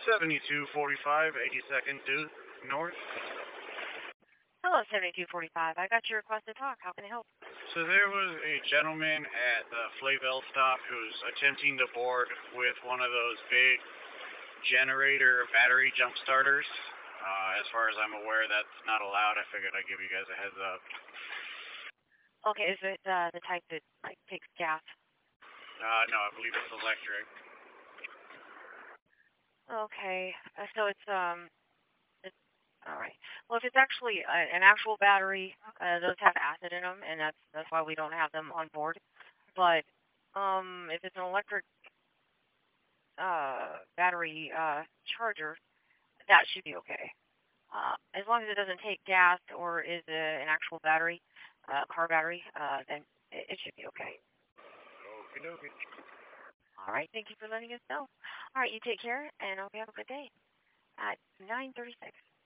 7245, 82nd due north. Hello, 7245. I got your request to talk. How can I help? So there was a gentleman at the Flavel stop who's attempting to board with one of those big generator battery jump starters. As far as I'm aware, that's not allowed. I figured I'd give you guys a heads up. Okay, is it the type that takes gas? No, I believe it's electric. Okay, so it's all right. Well, if it's actually an actual battery, those have acid in them, and that's why we don't have them on board. But if it's an electric battery charger, that should be okay. As long as it doesn't take gas or is an actual battery, car battery, then it should be okay. Okie dokie. All right. Thank you for letting us know. All right. You take care, and I hope you have a good day. At 9:36.